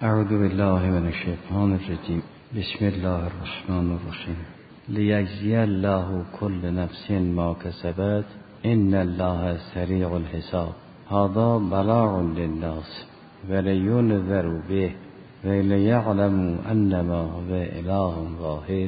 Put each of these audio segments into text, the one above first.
اعوذ بالله من الشیطان الرجیم. بسم الله الرحمن الرحیم. لیجزی الله كل نفس ما كسبت ان الله سریع الحساب. هذا بلاغ للناس ولینذروا به ولیعلموا انما هو اله واحد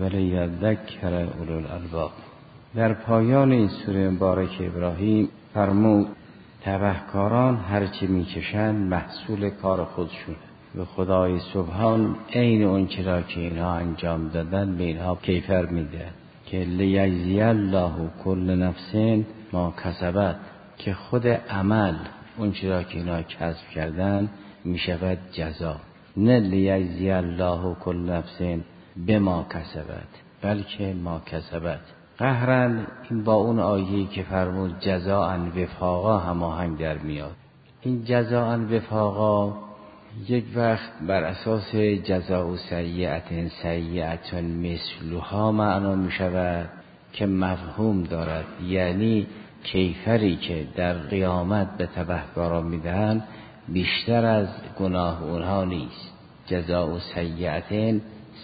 ولیذکر اولو الالباب. در پایان این سوره مبارک ابراهیم فرمود تبهکاران هرچی میکشند محصول کار خودشونه و خدای سبحان عین اون چرا که اینها انجام دادن به اینها کیفر میده که لیجزی الله کل نفس ما کسبت، که خود عمل اون چرا که اینها کسب کردن میشود جزا. نه لیجزی الله کل نفس بما کسبت بلکه ما کسبت. قهرن این با اون آیه‌ای که فرمود جزاء وفاقا هماهنگ در میاد. این جزاء وفاقا یک وقت بر اساس جزاء سیئة سیئة مثلها معنا می شود که مفهوم دارد، یعنی کیفری که در قیامت به تبهکاران میدهند بیشتر از گناه اونها نیست. جزاء سیئة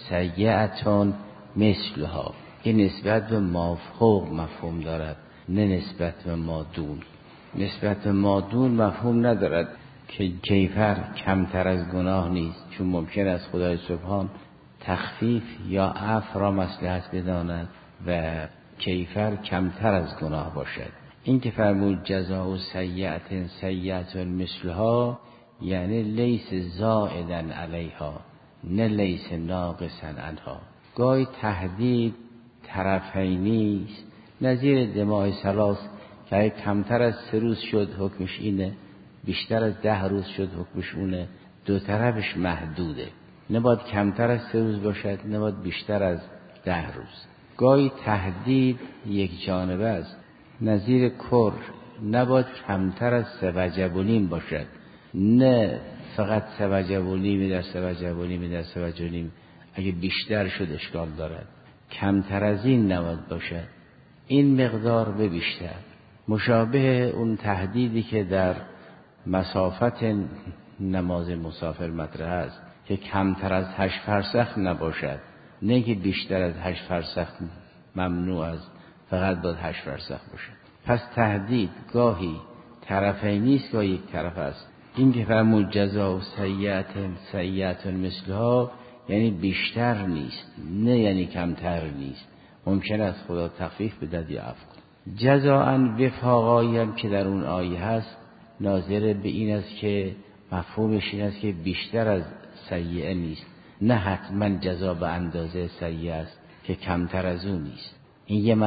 سیئة مثلها، این نسبت به ما فوق مفهوم دارد، نه نسبت به ما دون. نسبت به ما دون مفهوم ندارد که کیفر کمتر از گناه نیست، چون ممکن است خدای سبحان تخفیف یا عفو را مصلحت بداند و کیفر کمتر از گناه باشد. این که فرمود جزاء سیئة سیئة مثلها یعنی لیس زائدا علیها نه لیس ناقصا عنها. گاهی تهدید طرفینی است، نظیر دماء ثلاث که اگه کمتر از 3 روز شد حکمش اینه، بیشتر از 10 روز شد حکمش اونه. دو طرفش محدوده، نباید کمتر از 3 روز باشد، نباید بیشتر از 10 روز. گاهی تهدید یک جانبه است، نظیر کر نباید کمتر از 3.5 باشد، نه فقط 3.5 در 3.5 در 3.5. اگه بیشتر شد اشکال دارد، کمتر از این نباید باشد، این مقدار به بیشتر. مشابه اون تهدیدی که در مسافت نماز مسافر مطرح است که کمتر از 8 فرسخ نباشد، نه که بیشتر از 8 فرسخ ممنوع است، فقط باید 8 فرسخ باشد. پس تهدید گاهی طرفی نیست، گاهی یک طرف است. این که فرمود جزاء سیئة سیئة مثلها یعنی بیشتر نیست، نه یعنی کمتر نیست. ممکن است خدا تخفیف بدهد یا عفو کند. جزاء وفاقایی هم که در اون آیه هست ناظر به این است که مفهومش این است که بیشتر از سیئه نیست، نه حتما جزا به اندازه سیئه است که کمتر از اون نیست. این یه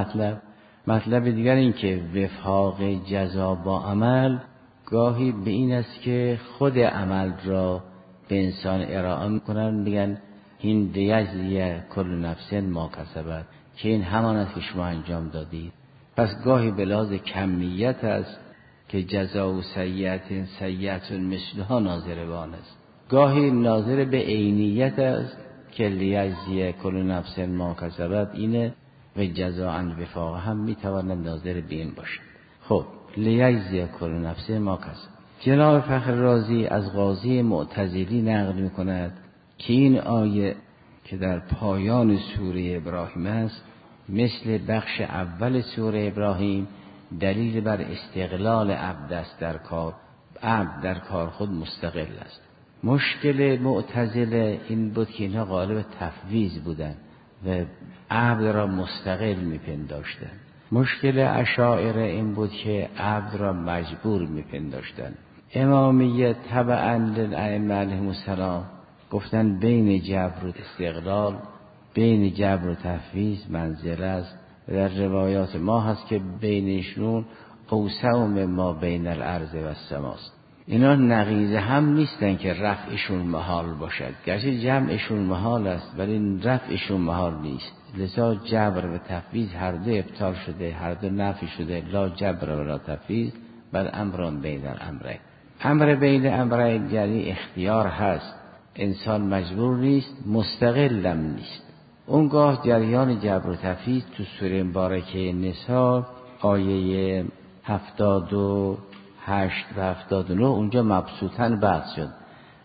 مطلب دیگر این که وفاق جزا با عمل گاهی به این است که خود عمل را به انسان ارائه میکنن، میگن این لیجزی کل نفس ما کسبت، که این همان است که شما انجام دادید. پس گاهی به لحاظ کمیت است که جزاء سیئة سیئة مثلها ناظر به آن است، گاهی ناظر به عینیت است که لیجزی کل نفس ما کسبت اینه و جزاء وفاق هم میتواند ناظر به این باشد. خب لیجزی کل نفس ما کسبت. جناب فخر رازی از قاضی معتزلی نقل میکند که این آیه که در پایان سوره ابراهیم است مثل بخش اول سوره ابراهیم دلیل بر استقلال عبد است در کار، عبد در کار خود مستقل است. مشکل معتزله این بود که اینها غالب تفویض بودند و عبد را مستقل میپنداشتند. مشکل اشاعره این بود که عبد را مجبور میپنداشتند. امامیه تبعا للائمه علیهم السلام گفتن بین جبر و استقلال، بین جبر و تفویض منزله است. در روایات ما هست که بینشون اوسع ما بین الارض و السماء است. اینا نقیض هم نیستن که رفعشون محال باشد، گرچه جمعشون محال است ولی رفعشون محال نیست. لذا جبر و تفویض هر دو ابطال شده، هر دو نفی شده. لا جبر و لا تفویض بل امر بین الامرین. امر بین امرین یعنی اختیار هست، انسان مجبور نیست، مستقلم نیست. اونگاه جریان جبر و تفویض تو سوره مبارکه نساء آیه 78 و 79 اونجا مبسوطاً بحث شد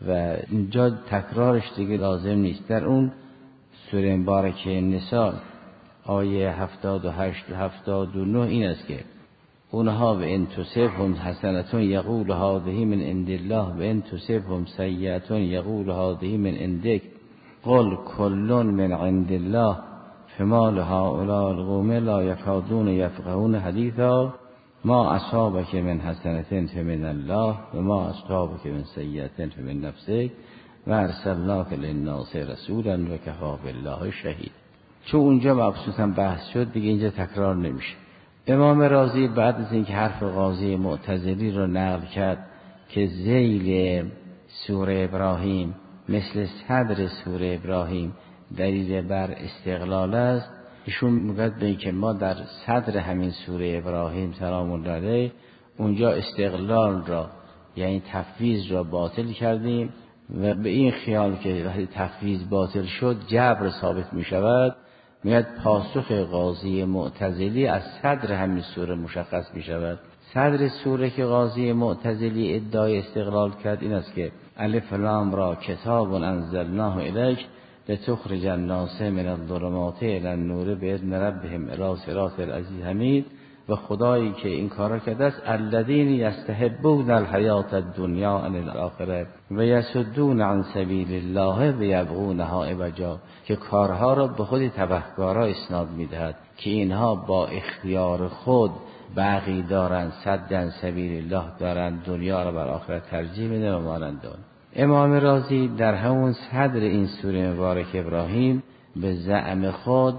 و اینجا تکرارش دیگه لازم نیست. در اون سوره مبارکه نساء آیه 78 و 79 این است که اونها و ان تصبهم حسنة یقول هذه من عند الله و ان تصبهم سیئة یقول هذه من عندک قل کل من عند الله فما لهؤلاء القوم لا یکادون یفقهون حدیثا ما اصابک من حسنة فمن الله و ما اصابک من سیئة فمن نفسک و ارسلناک للناس رسولا و کفی بالله شهید. چون اونجا مبسوطا بحث شد دیگه اینجا تکرار نمیشه. امام رازی بعد از اینکه حرف قاضی معتزلی رو نقل کرد که ذیل سوره ابراهیم مثل صدر سوره ابراهیم دلیل بر استقلال است، ایشون میگه به اینکه ما در صدر همین سوره ابراهیم سلام الله علیه اونجا استقلال را یعنی تفویض را باطل کردیم و به این خیال که وقتی تفویض باطل شد جبر ثابت می شود، میاد پاسخ قاضی معتزلی از صدر همین سوره مشخص می شود. صدر سوره که قاضی معتزلی ادعای استقلال کرد این است که الف لام را کتاب انزلناه الیک لتخرج الناس من الظلمات الی النور باذن ربهم الی صراط العزیز الحمید و خدایی که این کارا کرده است الذین یستحبون الحیات الدنیا عن الاخره و یصدون عن سبیل الله و یبغونها عوجا، که کارها را به خود تبهکارا اسناد میدهد که اینها با اختیار خود بغی دارند، صد عن سبیل الله دارند، دنیا را بر آخرت ترجیح میدن و مانند آن. امام رازی در همون صدر این سوره مبارک ابراهیم به زعم خود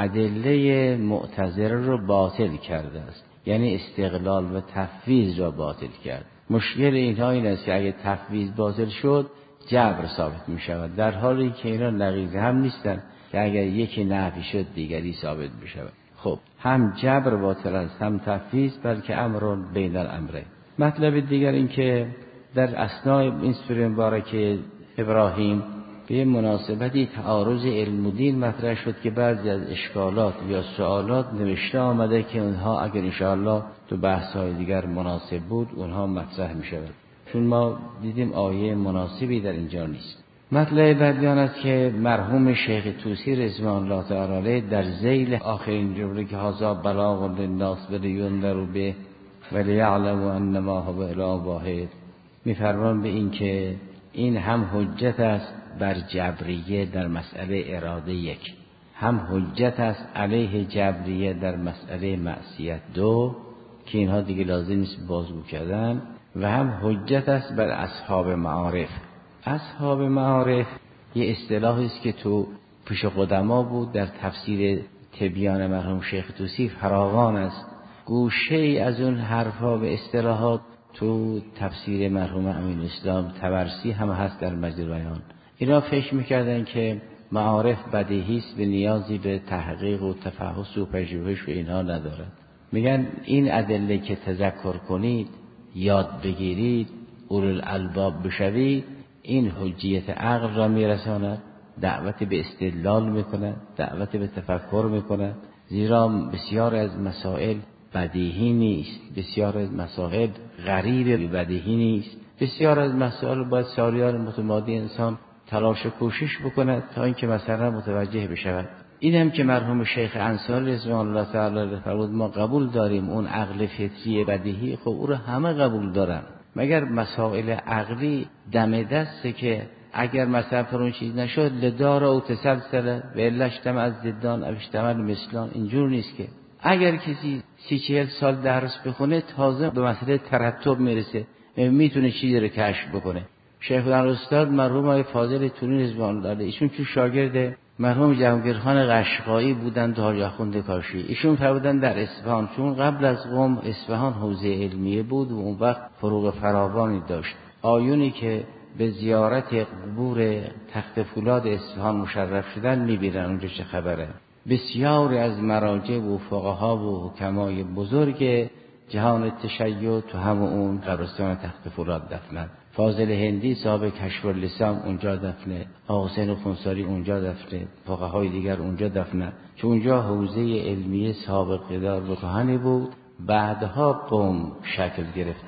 ادله معتزله رو باطل کرده است، یعنی استقلال و تفویض را باطل کرد. مشکل اینها این است که اگه تفویض باطل شد جبر ثابت می شود، در حالی که اینا نقیض هم نیستن که اگر یکی نفی شد دیگری ثابت می شود. خب هم جبر باطل است هم تفویض، بلکه امر بین الامرین. مطلب دیگر این که در اثنای این سوره مبارکه ابراهیم به مناسبتی تعارض علم و دین مطرح شد که بعضی از اشکالات یا سوالات نوشته آمده که اونها اگر انشاءالله تو بحث‌های دیگر مناسب بود اونها مطرح می شود، چون ما دیدیم آیه مناسبی در اینجا نیست. مطلب بعدی آن است که مرحوم شیخ طوسی رضوان الله تعالی علیه در ذیل آخرین جمله که هذا بلاغ للناس ولینذروا به ولیعلموا انما هو اله واحد می‌فرمان به این که این هم حجت است بر جبریه در مسئله اراده یک، هم حجت است علیه جبریه در مسئله معصیت دو که اینها دیگه لازم نیست بازگو کردن، و هم حجت است بر اصحاب معارف. اصحاب معارف یه اصطلاحی است که تو پیش قدما بود، در تفسیر تبیان مرحوم شیخ طوسی فراوان است. گوشه ای از اون حرفا و اصطلاحات تو تفسیر مرحوم امین اسلام طبرسی هم هست در مجد بیان. اینا فکر میکردن که معارف بدیهی است و نیازی به تحقیق و تفحص و پژوهش و اینها ندارد. میگن این ادله که تذکر کنید، یاد بگیرید، اولوالالباب بشوید، این حجیت عقل را میرساند، دعوت به استدلال میکند، دعوت به تفکر میکند، زیرا بسیار از مسائل بدیهی نیست، بسیار از مسائل غریب بدیهی نیست، بسیار از مسائل باید سالیان متمادی انسان تلاش و کوشش بکند تا اینکه مثلا متوجه بشود. این هم که مرحوم شیخ انصاری رضوان الله تعالی فرمود ما قبول داریم اون عقل فطری بدیهی، خب او رو همه قبول دارن، مگر مسائل عقلی دم دسته که اگر مثلا فرون چیز نشد لدار او تسلسل و علشتم از زدان اوشتمل مثلان، اینجور نیست که اگر کسی 30-40 سال درس بخونه تازه به مسئله ترتب میرسه، میتونه چیزی رو کشف بکنه. شیخ استاد مرحوم آقای فاضل تونی رضوان الله علیه ایشون تو شاگرد مرحوم جهانگیرخان قشقایی بودند، حاج اخوند کاشی. ایشون فرمودن در اصفهان، چون قبل از قم اصفهان حوزه علمیه بود و اون وقت فروغ فراوانی داشت، آیونی که به زیارت قبور تخت فولاد اصفهان مشرف شدن میبینن اونجا چه خبره. بسیاری از مراجع و فقها و حکمای بزرگ جهان تشیع تو همون اون قبرستان تخت فولاد دفنن. فاضل هندی صاحب کشف اللسان اونجا دفنه، آقا حسین خونساری اونجا دفنه، فقهای دیگر اونجا دفنه، چون اونجا حوزه علمیه سابقه دار و کهنی بود، بعدها قوم شکل گرفته.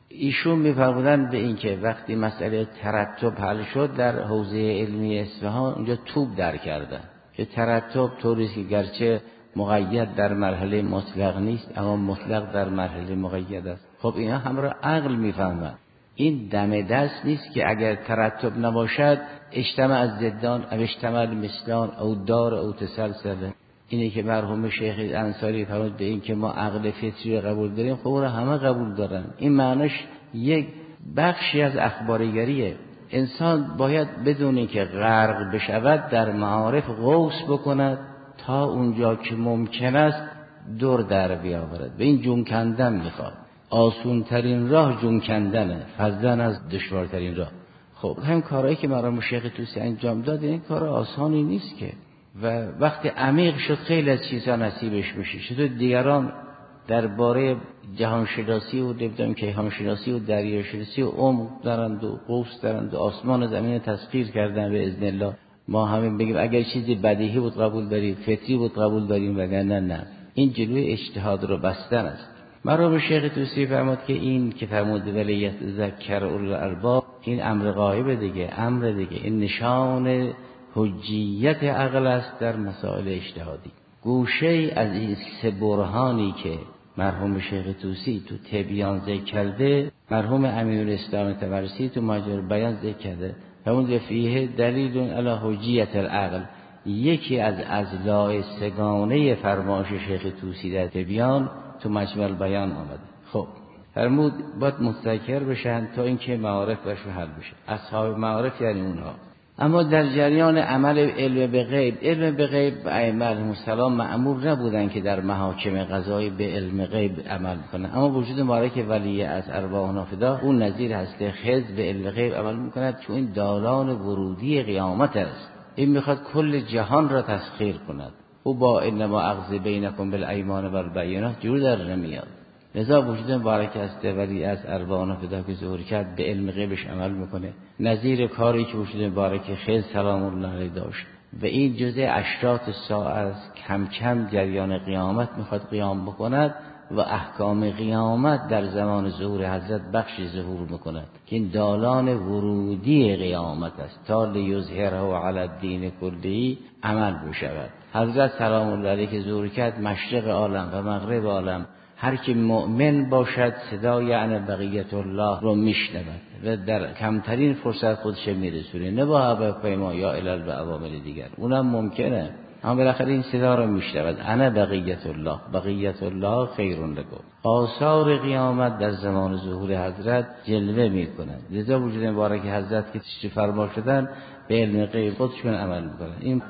ایشون می‌فرمودند به این که وقتی مسئله ترتب حل شد در حوزه علمی اصفهان اونجا توپ در کردن که ترتب طوری که گرچه مقید در مرحله مطلق نیست اما مطلق در مرحله مقید است. خب اینا هم را عقل میفهمند. این دم دست نیست که اگر ترتب نباشد اجتماع از زدان او اجتماع مثلان او دار او تسلسله. اینه که مرحوم شیخ انصاری فرمود به این که ما عقل فطری رو قبول داریم، خب اون همه قبول دارن. این معنیش یک بخشی از اخبارگریه. انسان باید بدونه که غرق بشود در معارف غوص بکند تا اونجا که ممکن است دور در بیاورد. به این جون کندن میخواد. آسون ترین راه جون کندنه فضلا از دشوارترین راه. خب همین کارهایی که مرحوم شیخ طوسی انجام داد این کار آسانی نیست که، و وقتی عمیق شد خیلی از چیزها نصیبش میشه. چطور دیگران درباره جهانشناسی و نمیدونم کیهانشناسی و دریاشناسی و عمق دارند و قوس دارند و آسمان و زمین تسخیر کردن به اذن الله، ما همین بگیم اگر چیزی بدیهی بود قبول داریم، فطری بود قبول داریم، وگرنه نه. این جلوی اجتهاد رو بستن است. مرحوم شیخ طوسی فرمود که این که فرمود ولیت ذکر اول الالباب، این امر غایب دیگه، امر دیگه، این نشان حجیت عقل است در مسائل اجتهادی. گوشه از این سه برهانی که مرحوم شیخ طوسی تو تبیان ذکر کرده، مرحوم امیرالاسلام طبرسی تو ماجرای بیان ذکر کرده. همون فیه دلیل علی حجیت العقل، یکی از اضلاع سگانه فرمایش شیخ طوسی در تبیان تو مجمع البیان آمده. خب فرمود باید متذکر بشن تا اینکه معارف برشون حل بشه. اصحاب معارف یعنی اونها. اما در جریان عمل علم به غیب، علم به غیب ائمه علیهم السلام مأمور نبودن که در محاکم قضایی به علم غیب عمل کنند، اما وجود مبارک ولی از ارواح نافدا اون نظیر هست. خضر به علم غیب عمل میکند چون این دالان ورودی قیامت است. این میخواد کل جهان را تسخیر کند. او با انما اغض بینکم بالایمان و البینات جور در نمیاد. لذا وجود مبارک است ولی از ارواح نافدا که ظهور کرد به علم غیبش عمل میکنه، نظیر کاری که وجود مبارک خضر سلام الله علیه داشت. و این جزء اشراط الساعه است. کم کم جریان قیامت میخواد قیام بکند و احکام قیامت در زمان ظهور حضرت بخشی ظهور میکند که این دالان ورودی قیامت است تا لیظهره علی الدین کله عمل بشود. حضرت سلام الله علیه که ظهور کرد مشرق عالم و مغرب عالم، هر که مؤمن باشد صدای یعنی بقیت الله رو میشنود و در کمترین فرصت خودش میرسونه، نه با هواپیما یا علل و عوامل دیگر، اونم ممکنه، اما بالاخره این صدا رو میشنود. انا بقیت الله، بقیت الله خیر لکم. آثار قیامت در زمان ظهور حضرت جلوه میکنند. لذا وجود مبارک حضرت که تشریف فرما شدن به علم غیب خودشون عمل میکنند. این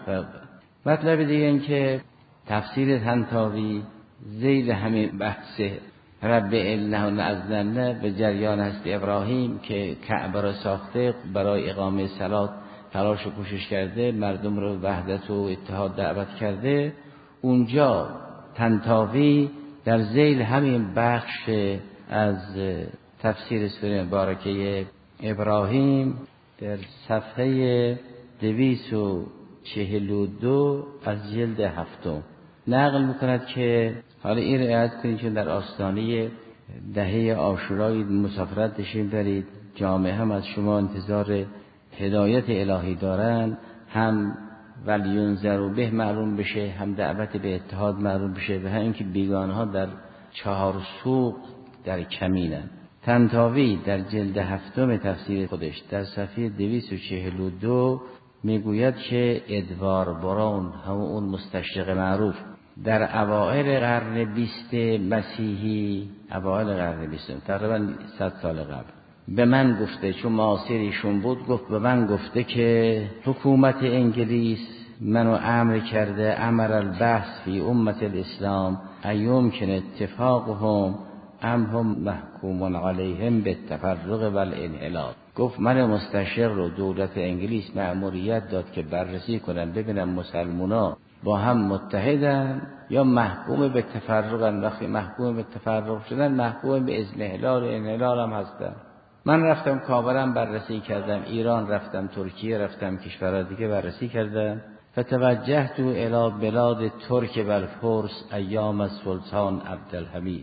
مطلب دیگه این که تفسیر طنطاوی ذیل همین بحث رب انه لأذلن به جریان هست ابراهیم که کعبه را ساخته برای اقامه صلات تلاش و کوشش کرده، مردم رو وحدت و اتحاد دعوت کرده. اونجا طنطاوی در ذیل همین بخش از تفسیر سوره مبارکه ابراهیم در صفحه 242 از جلد 7 نقل میکند که حالا این رعایت کنید چون در آستانه دهه عاشورای مسافرت داشتین برید، جامعه هم از شما انتظار هدایت الهی دارن، هم ولیونذروا به معلوم بشه، هم دعوت به اتحاد معلوم بشه و هم اینکه بیگانها در چهار سوق در کمینن. طنطاوی در جلد 7 تفسیر خودش در صفحه 242 میگوید که ادوار براون، همون اون مستشرق معروف، در اوائل قرن 20 مسیحی، اوائل قرن 20 تقریبا 100 سال قبل، به من گفته، چون معاصرشون بود، گفت به من گفته که حکومت انگلیس منو امر کرده امر البحث فی امت الاسلام ایوم که اتفاقهم ام هم محکوم علیهم به التفرق و الانحلال. گفت من مستشار رو دولت انگلیس مأموریت داد که بررسی کنم ببینم مسلمونا با هم متحدن یا محکوم به تفرقن. وقتی محکوم به تفرق شدن محکوم به انحلال، انحلال هم هستن. من رفتم کابرم بررسی کردم، ایران رفتم، ترکیه رفتم، کشورها دیگه بررسی کردم. فتوجهت الی بلاد ترک و الفرس ایام السلطان عبدالحمید.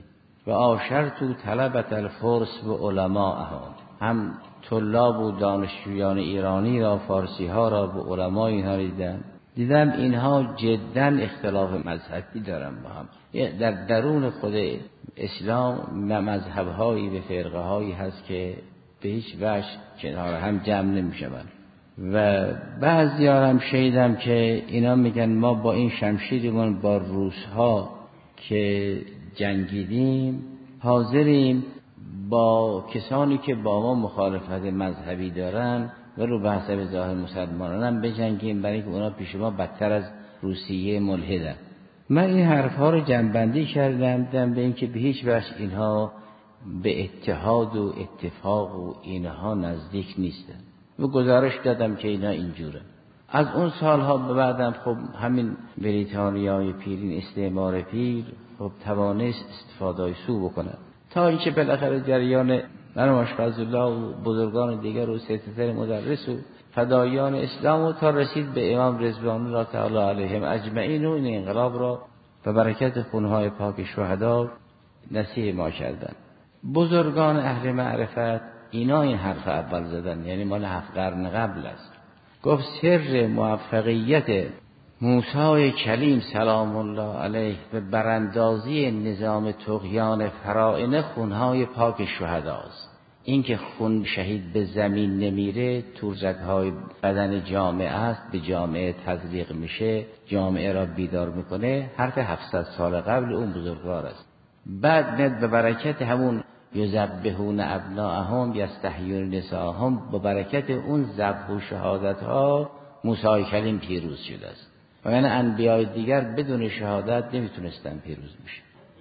و عاشرت طلبة الفرس و علماءهم، هم طلاب و دانشجویان ایرانی را، فارسی ها را به علمای اینها دیدم اینها جدا اختلاف مذهبی دارن با هم. در درون خود اسلام مذهب هایی و فرقه هایی هست که به هیچ وجه کنار هم جمع نمیشوند. و بعضی هم شنیدم که اینا میگن ما با این شمشیرمون با روس‌ها که جنگیدیم حاضریم با کسانی که با ما مخالفت مذهبی دارن و رو به حسب ظاهر مسلمانان هم بجنگیم، برای که اونا پیش ما بدتر از روسیه ملحدن. من این حرفها رو جمع‌بندی کردم به اینکه به هیچ وجه اینها به اتحاد و اتفاق و اینها نزدیک نیستن و گزارش دادم که اینا اینجوره. از اون سالها به بعدم خب همین بریتانیای پیرین، استعمار پیر، خب توانست استفاده سو بکنه تا اینکه بالاخره جریان مرحوم فضل‌الله و بزرگان دیگر و سیدتر مدرس و فدایان اسلام و تا رسید به امام رضوان الله تعالی علیهم اجمعین و این انقلاب را به برکت خونهای پاک شهدا نصیب ما کردن. بزرگان اهل معرفت اینا این حرف اول زدن، یعنی مال 7 قرن قبل است. گفت سر موفقیت موسی کلیم سلام الله علیه به براندازی نظام طغیان فرائض خونهای پاک شهداست. این که خون شهید به زمین نمیره، تورزگ‌های بدن جامعه است، به جامعه تزریق میشه، جامعه را بیدار میکنه، حرف 700 سال قبل اون بزرگوار است. بعد به برکت همون یذبحون ابناءهم یستحیون نساءهم، به برکت اون ذبح و شهادت ها موسی کلیم پیروز شده است. و یعنی انبیاء دیگر بدون شهادت نمیتونستن پیروز بشن.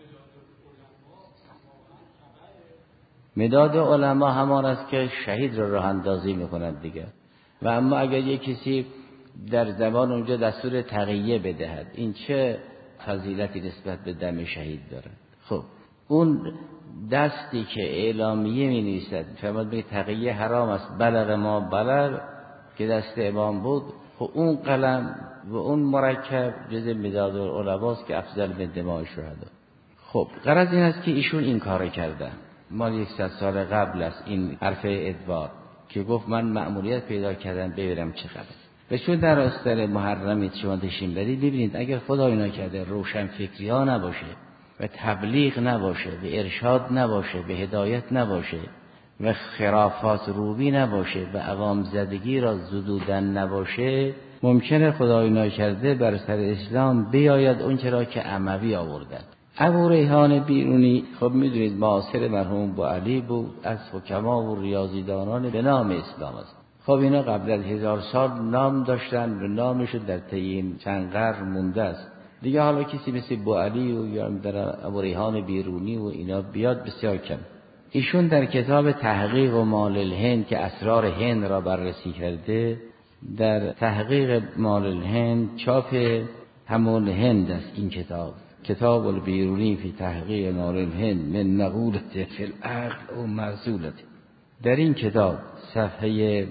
مداد علما همان است که شهید را راه اندازی میکنند دیگه. و اما اگر یک کسی در زمان اونجا دستور تقیه بدهد، این چه فضیلتی نسبت به دم شهید داره؟ خب اون دستی که اعلامیه می نویسد فرمود به تقیه حرام است، بلغ ما بلغ که دست امام بود، خب اون قلم و اون مرکب جز مداد العلماست که افضل من دماء شهدا. خب غرض این است که ایشون این کار کردن مال 100 سال قبل است. این حرف ادوار که گفت من مأموریت پیدا کردم ببینم چه خبر. و چون در آستان محرمی شما تشریم برید، ببینید اگر خدای نکرده روشن فکری ها نباشه و تبلیغ نباشه و ارشاد نباشه و هدایت نباشه و خرافات روبی نباشه و عوام زدگی را زدودن نباشه، ممکنه خدای نکرده بر سر اسلام بیاید اون چرا که اموی آوردن. ابو ریحان بیرونی خب میدونید معاصر مرحوم بوعلی بود، از حکما و ریاضیدانان به نام اسلام است. خب اینا قبل از 1000 سال نام داشتن و نامشون در طی چند قرن مونده است دیگه. حالا کسی مثل بوعلی و یا در ابو ریحان بیرونی و اینا بیاد بسیار کم. ایشون در کتاب تحقیق و مال الهند که اسرار هند را بررسی کرده، در تحقیق مال الهند چاپ همون هند است این کتاب البیرونی فی تحقیق مال الهند من مقولت فی العقل و معزولت. در این کتاب صفحه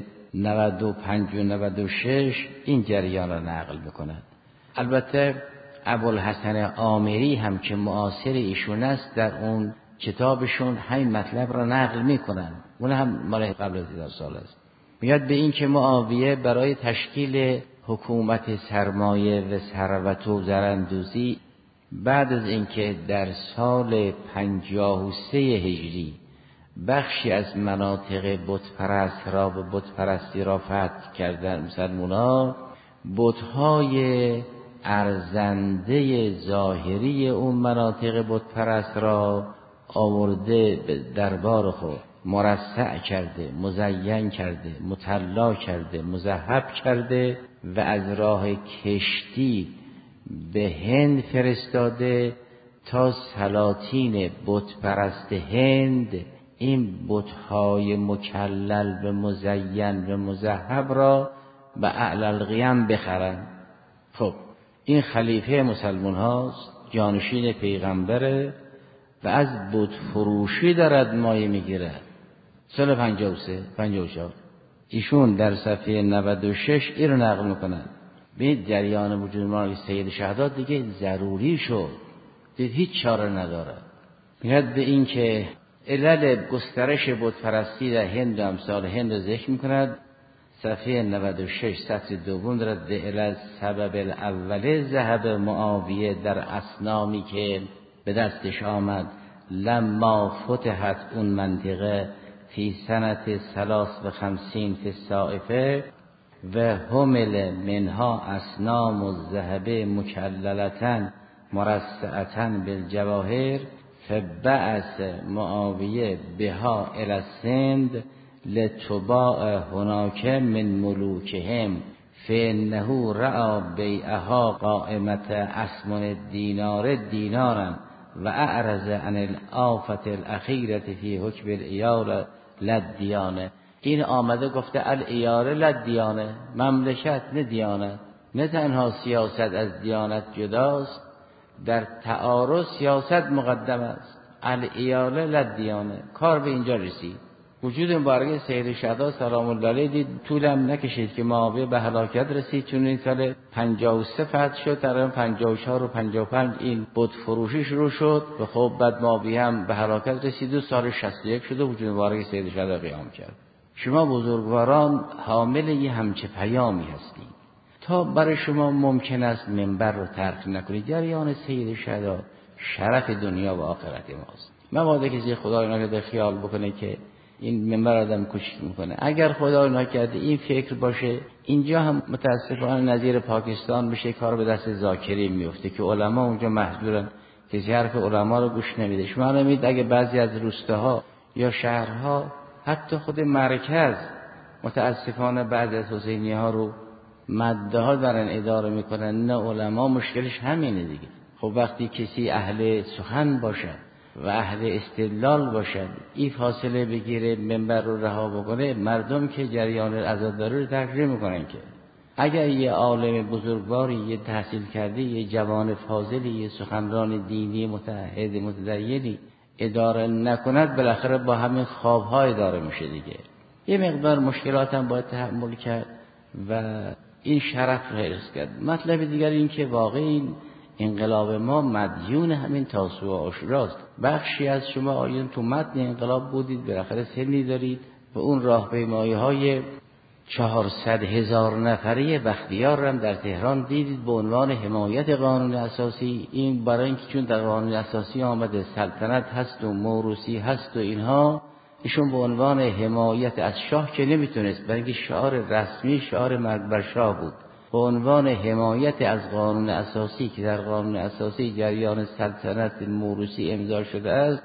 95 و 96 این جریان را نقل میکند. البته ابوالحسن آمری هم که معاصر ایشون است در اون کتابشون همین مطلب را نقل میکنن، اون هم مال قبل از 1000 سال است. میاد به این که معاویه برای تشکیل حکومت سرمایه و ثروت و زراندوزی بعد از اینکه در سال 53 هجری بخشی از مناطق بتپرست را به بتپرستی را فتح کردن مسلمان‌ها، بت‌های ارزنده ظاهری اون مناطق بتپرست را آورده به دربار خود مرصع کرده، مزین کرده، مطلا کرده، مذهب کرده و از راه کشتی به هند فرستاده تا سلاطین بتپرست هند این بت‌های مکلل و مزین و مذهب را به اعلی القیم بخرند. خب این خلیفه مسلمان هاست، جانشین پیغمبره و از بت فروشی دارد مایه میگیره. سال 54 ایشون در صفحه 96 این رو نقل میکنند. به جریان وجود ما سید شهدا دیگه ضروری شد، دید هیچ چاره نداره. میاد به این که علل گسترش بتپرستی در هند و امثال هند رو ذکر میکند. صفحه 96 سطر دوم دارد علل سبب الاول ذهب معاویه در اصنامی که به دستش آمد لما فتحت اون منطقه فی سنت 53 فی الصائفه و حمل منها اصنام الذهب مکللتا مرصعتا بالجواهر فبعث معاویه بها الی السند لتباع هناک من ملوکهم فانه رأى بیعها قائمت اسمن الدینار دینارا و اعرض عن الآفة الاخیرة فی حکم الایال للدیانه. این آمده گفته الایال للدیانه، مملکت نه دیانت. نه تنها سیاست از دیانت جداست، در تعارض سیاست مقدم است. الایال للدیانه، کار به اینجا رسید. وجود مبارک سید شهدا سلام الله علیه دید طولم نکشید که معاویه به هلاکت رسید، چون این سال 53 فتح شد، در 54 و 55 این بت فروشی شروع شد و خب بعد معاویه هم به هلاکت رسید و سال 61 شد و وجود مبارک سید شهدا قیام کرد. شما بزرگواران حامل یه همچه پیامی هستید تا برای شما ممکن است منبر رو ترک نکنید. جریان سید شهدا شرف دنیا و آخرت ماست. مبادا کسی خدای نکرده خیال بکنه که این منبر آدم کوچیک میکنه. اگر خدای نکرده این فکر باشه، اینجا هم متاسفانه نظیر پاکستان بشه کار به دست ذاکری میفته که علما اونجا محجورن، کسی حرف علما رو گوش نمیده. شما نمید اگه بعضی از روستاها یا شهرها حتی خود مرکز متاسفانه بعد از حسینی ها رو مده ها دارن اداره میکنن، نه علما، مشکلش همینه دیگه. خب وقتی کسی اهل سخن باشد و اهل استدلال باشد، این فاصله بگیره منبر رو رها بکنه، مردم که جریان عزاداری رو تکریم میکنن. که اگر یه عالم بزرگواری، یه تحصیل کرده، یه جوان فاضلی، یه سخنران دینی متعهد متدینی اداره نکند، بالاخره با همین خوابها اداره میشه دیگه. یه مقدار مشکلات هم باید تحمل کرد و این شرف رو حفظ کرد. مطلب دیگر این که واقعی انقلاب ما مدیون همین تاسوعا و عاشوراست. بخشی از شما آیون تو متن انقلاب بودید، بالاخره سنی دارید و اون راهپیمایی‌های 400,000 نفره بختیار هم در تهران دیدید به عنوان حمایت قانون اساسی. این برای اینکه چون در قانون اساسی آمده سلطنت هست و موروثی هست و اینها، ایشون به عنوان حمایت از شاه که نمیتونست، برای اینکه شعار رسمی شعار مرگ بر شاه بود، به عنوان حمایت از قانون اساسی که در قانون اساسی جریان سلطنت موروثی امضا شده است،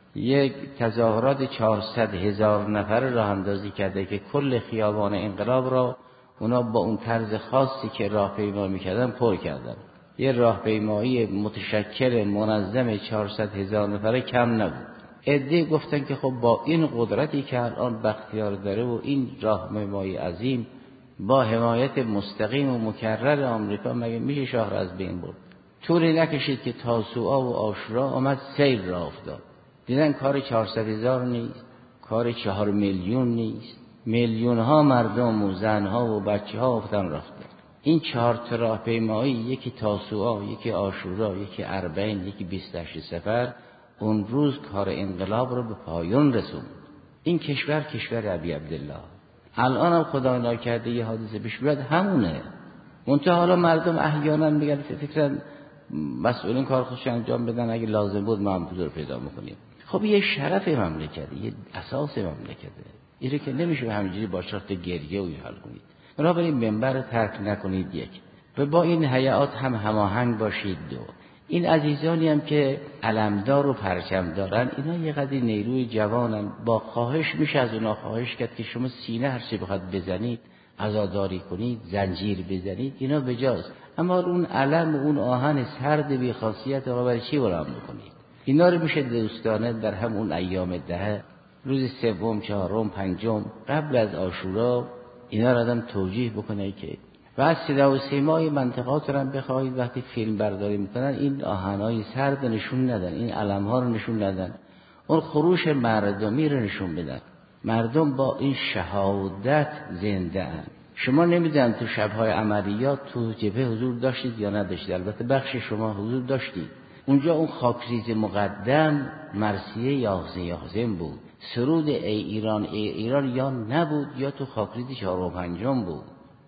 یک تظاهرات 400,000 نفر راه اندازی کرده که کل خیابان انقلاب را اونا با اون طرز خاصی که راهپیمایی میکردن پر کردن. یه راهپیمایی متشکل منظم 400,000 نفره کم نبود. عده‌ای گفتن که خب با این قدرتی که الان بختیار داره و این راهپیمایی عظیم با حمایت مستقیم و مکرر آمریکا مگه میشه شاه را از بین برد؟ طولی نکشید که تاسوعا و عاشورا آمد سیل را افتاد. دیدن کار 400,000 نیست، کار 4 میلیون نیست، میلیون ها مردم و زن ها و بچه ها افتن رفتن. این 4 تا راهپیمایی، یکی تاسوعا، یکی عاشورا، یکی اربعین، یکی 28 صفر، اون روز کار انقلاب رو به پایان رسوند. این کشور کشور ابی عبدالله. الان هم خدا ناکرده یه حادثه پیش بیاد همونه. منتها حالا مردم احیانا میگن فکرن مسئولین کار خودش انجام بدن، اگه لازم بود ما هم حضور پیدا میکنیم. خب یه شرف مملکته، یه اساس مملکته، اینه که نمیشه همینجوری با شرط گریه و حل کنید. بنابراین منبر رو ترک نکنید. یک، و با این هیئات هم هماهنگ باشید. دو، این عزیزانی هم که علمدار و پرچم دارن، اینا یه قدری نیروی جوانن، با خواهش میشه از اونا خواهش کرد که شما سینه هر چی بخواد بزنید، عزاداری کنید، زنجیر بزنید، اینا بجاست. اما اون علم و اون آهن سرد بی خاصیت رو برای چی بلند بکنید؟ اینا رو میشه دوستانه در همون ایام دهه، روز سوم، چهارم، پنجم قبل از عاشورا، اینا رو آدم توجیه بکنه که و از صدا و سیمای منطقات رو هم بخواهید وقتی فیلم برداری میکنن این آهنهای سرد نشون ندن، این علمها رو نشون ندن، اون خروش مردمی رو نشون بدن. مردم با این شهادت زنده ان. شما نمیدونم تو شبهای عملیات تو جبهه حضور داشتید یا نداشتید، البته بخش شما حضور داشتید، اونجا اون خاکریز مقدم مرثیه یازم بود. سرود ای ایران ای ایران یا نبود یا تو خاکریز 4 و 5 بود.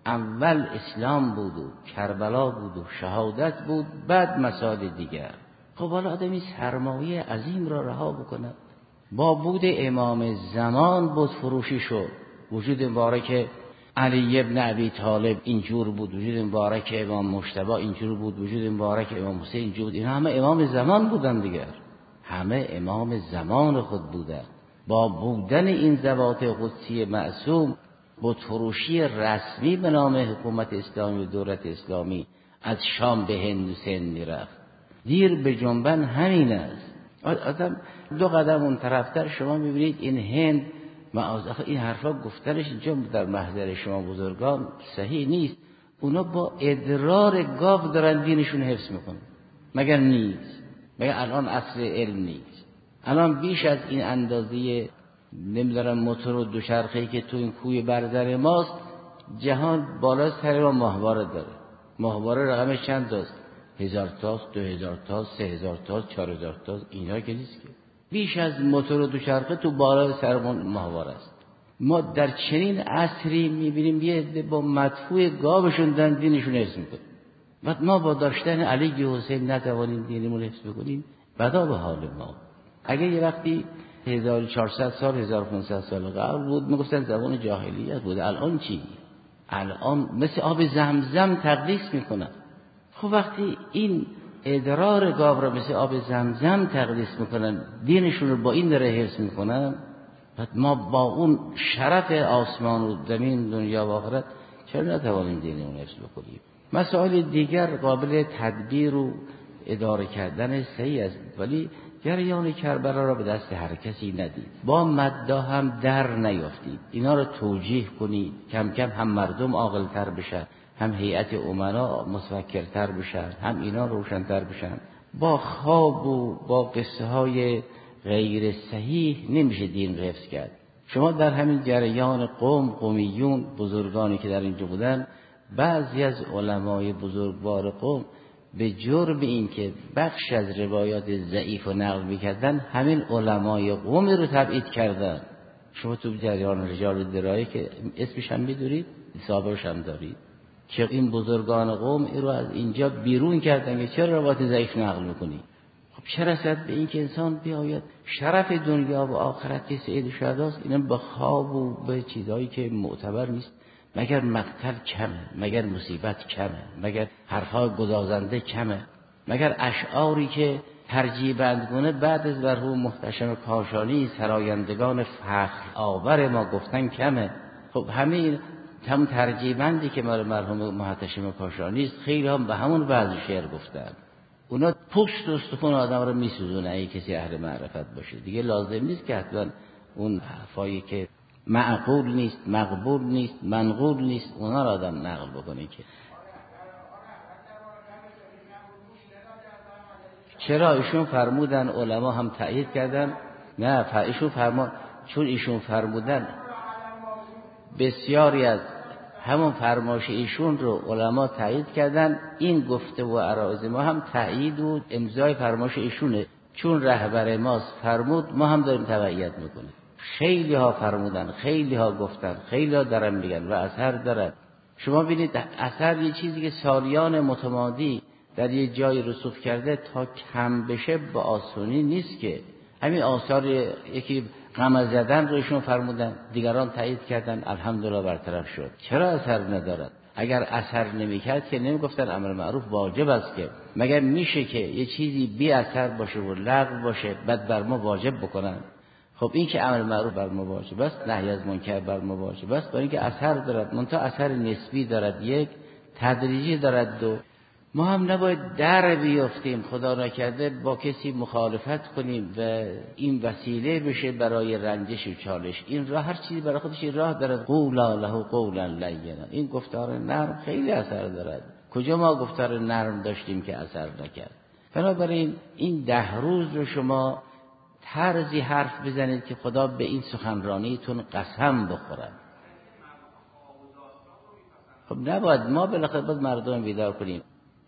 اول اسلام بود و کربلا بود و شهادت بود، بعد مسائل دیگر. خب حالا آدمی سرمایه عظیم را رها بکنه. با بود امام زمان بود فروشی شد. وجود مبارک علی ابن ابی طالب اینجور بود، وجود مبارک امام مجتبی اینجور بود، وجود مبارک امام حسین اینجور بود. اینا همه امام زمان بودن دیگر، همه امام زمان خود بودن. با بودن این ذوات قدسی معصوم بود فروشی رسمی به نام حکومت اسلامی و دولت اسلامی از شام به هند و سند میرفت. دیر به جنبن همین است. آدم 2 قدم اون طرفتر شما میبینید این هند، آخه این حرفا گفتنش اینجا در محضر شما بزرگان صحیح نیست. اونا با ادرار گاو دارن دینشون حفظ میکنن. مگر نیست؟ مگر الان عصر علم نیست؟ الان بیش از این اندازه نمیدارم موتور و دوچرخه‌ای که تو این کوی برادر ماست، جهان بالا سر ما ماهواره داره. ماهواره رقمش چند تاست؟ 1000 تاست، 2000 تاست، 3000 تاست، 4000 تاست. اینا که نیست که. بیش از موتور و دوچرخه تو بالا سرمون ماهواره است. ما در چنین عصری میبینیم یه عده با مدفوع گاوشون دارن دینشون حفظ میکنن. بعد ما با داشتن علی و حسین نتوانیم دینمون حفظ بکنیم. بدا به حال ما. اگه یه وقتی 1400 سال 1500 سال قبل بود میگفتن زبان جاهلیت بود، الان چی؟ الان مثل آب زمزم تقدیس میکنن. خب وقتی این ادرار گاو را مثل آب زمزم تقدیس میکنن، دینشون رو با این داره حفظ میکنن، بعد ما با اون شرف آسمان و زمین دنیا و آخرت چرا نتوانیم دینمون حفظ بکنیم؟ مسائل دیگر قابل تدبیر و اداره کردن صحیح است، ولی جریان کربلا را به دست هر کسی ندید. با مددا هم در نیافتید. اینا را توجیه کنید، کم کم هم مردم عاقل‌تر بشن، هم هیئت امنا متفکرتر بشن، هم اینا روشن‌تر بشن. با خواب و با قصه های غیر صحیح نمیشه دین حفظ کرد. شما در همین جریان قومیون بزرگانی که در اینجا بودن، بعضی از علمای بزرگوار قوم به جرم این که بخش از روایات ضعیف و نقل میکردن، همین علمای قومی رو تبعید کردن. شما تو جریان رجال درایه که اسمش هم میدونید، سابقش هم دارید، که این بزرگان قوم این رو از اینجا بیرون کردن که چرا روایات ضعیف نقل میکنی؟ خب چه رسد به این که انسان بیاید شرف دنیا و آخرت که سید شهداست، اینا به خواب و به چیزایی که معتبر نیست. مگر مقتل کمه؟ مگر مصیبت کمه؟ مگر حرفای گدازنده کمه؟ مگر اشعاری که ترجیبند کنه بعد از مرحوم محتشم کاشانی سرایندگان فخر آور ما گفتن کمه؟ خب همین هم ترجیبندی که مرحوم محتشم کاشانی است، خیلی هم به همون وضع شعر گفتن. اونا پشت و استخون آدم رو میسوزونه. اگه کسی اهل معرفت باشه دیگه لازم نیست که حتما اون حرفایی که معقول نیست، مقبول نیست، منقول نیست، اونا را آدم نقل بکنه. که چرا ایشون فرمودن، علما هم تأیید کردن؟ نه، ایشون فرمان، چون ایشون فرمودن بسیاری از همون فرمایش ایشون رو علما تأیید کردن. این گفته و عرائض ما هم تأیید و امضای فرمایش ایشونه. چون رهبر ماست فرمود، ما هم داریم تبعیت میکنیم. خیلی ها فرمودن، خیلی ها گفتن، خیلی ها دارن میگن و اثر دارد. شما ببینید اثر یه چیزی که سالیان متمادی در یه جای رسوخ کرده تا کم بشه با آسونی نیست. که همین آثار یکی غم زدن رو ایشون فرمودن، دیگران تایید کردن، الحمدلله برطرف شد. چرا اثر ندارد؟ اگر اثر نمیکرد که نمیگفتن امر معروف واجب است. که مگر میشه که یه چیزی بی اثر باشه و لغو باشه بعد بر ما واجب بکنن؟ خب این که امر معروف بر ما واجب است، نهی از منکر بر ما واجب است، برای اینکه اثر دارد، منتها اثر نسبی دارد، یک تدریجی دارد، دو ما هم نباید در بیافتیم خدا نکرده با کسی مخالفت کنیم و این وسیله بشه برای رنجش و چالش. این راه هر چیزی برای خودش راه دارد. قولا له قولا لینا، این گفتار نرم خیلی اثر دارد. کجا ما گفتار نرم داشتیم که اثر نکرد؟ بنابراین این 10 روز رو شما طرزی حرف بزنید که خدا به این سخنرانیتون قسم بخورد. خب نباید، ما بالاخره باید مردم بیدار کنیم.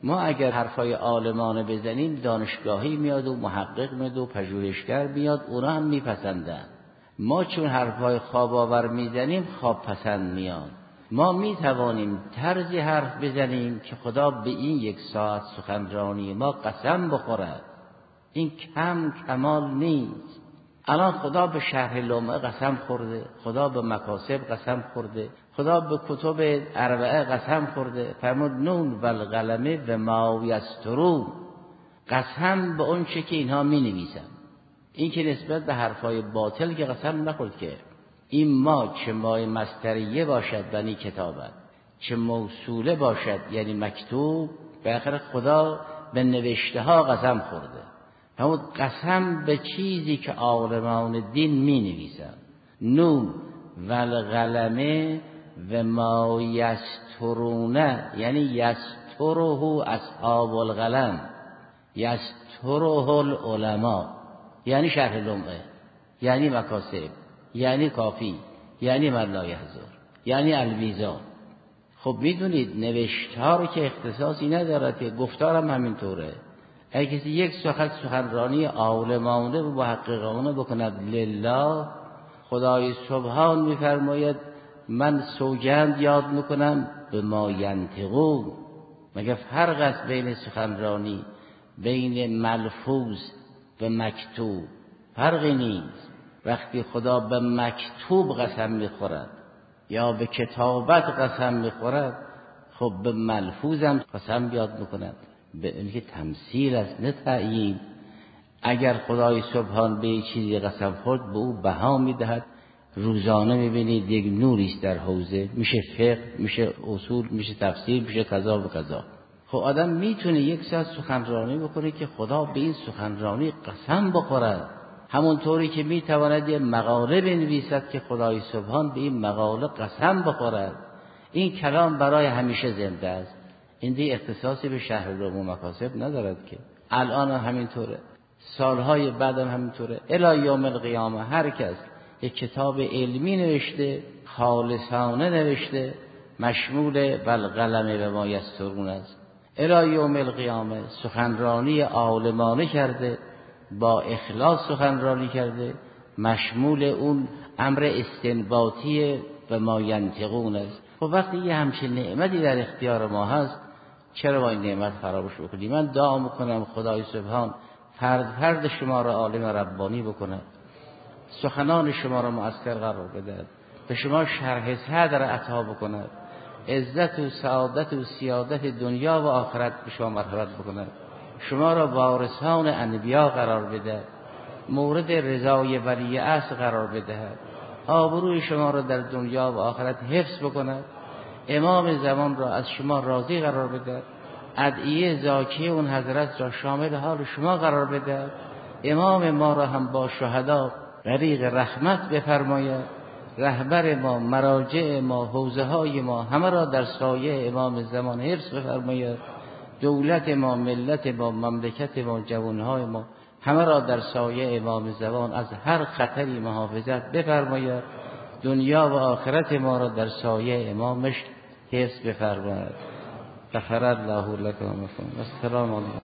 ما اگر حرفای عالمانه بزنیم دانشگاهی میاد و محقق میاد و پژوهشگر میاد، اونا هم میپسندن. ما چون حرفای خواب آور میزنیم خواب پسند میاد. ما میتوانیم طرزی حرف بزنیم که خدا به این 1 ساعت سخنرانی ما قسم بخورد. این کمال نیست. الان خدا به شرح لمعه قسم خورده، خدا به مکاسب قسم خورده، خدا به کتب اربعه قسم خورده. فرمود نون و القلم و ما یسطرون، قسم به اون چه که اینها می نویسن. این که نسبت به حرفای باطل که قسم نخورد که این ما چه مای مصدریه باشد یعنی کتابت، چه موصوله باشد یعنی مکتوب، به آخر خدا به نوشته ها قسم خورده. همون قسم به چیزی که عالمان دین می نویسن. نون و القلم و ما یسطرونه یعنی یسطره اصحاب القلم، یسطره العلماء، یعنی شرح لمعه، یعنی مکاسب، یعنی کافی، یعنی من لا یحضر، یعنی المیزان. خب میدونید نوشتار رو که اختصاصی ندارد که گفتارم همینطوره. اگه کسی 1 ساعت سخنرانی عالمانه و محققانه بکند لله، خدای سبحان میفرماید من سوگند یاد میکنم به ما ینطقون. مگه فرق است بین سخنرانی بین ملفوظ و مکتوب؟ فرقی نیست. وقتی خدا به مکتوب قسم میخورد یا به کتابت قسم میخورد، خب به ملفوظم قسم بیاد میکند. به اینکه تمثیل است نه تعیین. اگر خدای سبحان به چیزی قسم خورد به او بها میدهد. روزانه میبینید یک نوری است در حوزه، میشه فقه، میشه اصول، میشه تفسیر، میشه کذا و کذا. خب آدم میتونه 1 ساعت سخنرانی بکنه که خدا به این سخنرانی قسم بخورد. همونطوری که میتواند یه مقاله بنویسد که خدای سبحان به این مقاله قسم بخورد. این کلام برای همیشه زنده است. این دیگه اختصاصی به شهر علوم و مکاسب ندارد که. الان همینطوره، سالهای بعدم همینطوره، الی یوم القیامه. هر کس یک کتاب علمی نوشته، خالصانه نوشته، مشمول بالقلم و ما یسطرون است، الی یوم القیامه سخنرانی عالمانه کرده، با اخلاص سخنرانی کرده، مشمول اون امر استنباطی و ما ینطقون است. خب وقتی یه همچین نعمتی در اختیار ما هست، چرا با این نعمت فراموش بکنیم؟ من دعا میکنم خدای سبحان فرد فرد شما را عالم ربانی بکنه، سخنان شما را مؤثر قرار بده، به شما شرح صدر عطا بکنه، عزت و سعادت و سیادت دنیا و آخرت به شما مرحمت بکنه، شما را وارثان انبیا قرار بده، مورد رضای ولی عصر قرار بده، آبروی شما را در دنیا و آخرت حفظ بکنه، امام زمان را از شما راضی قرار بده، ادعیه زاکی اون حضرت را شامل حال شما قرار بده، امام ما را هم با شهدا غریق رحمت بفرماید، رهبر ما، مراجع ما، حوزه های ما همه را در سایه امام زمان حفظ بفرماید، دولت ما، ملت ما، مملکت ما، جوانهای ما همه را در سایه امام زمان از هر خطری محافظت بفرماید، دنیا و آخرت ما را در سایه امامش حفظ بفرماید. غفر الله لکم و السلام علیکم.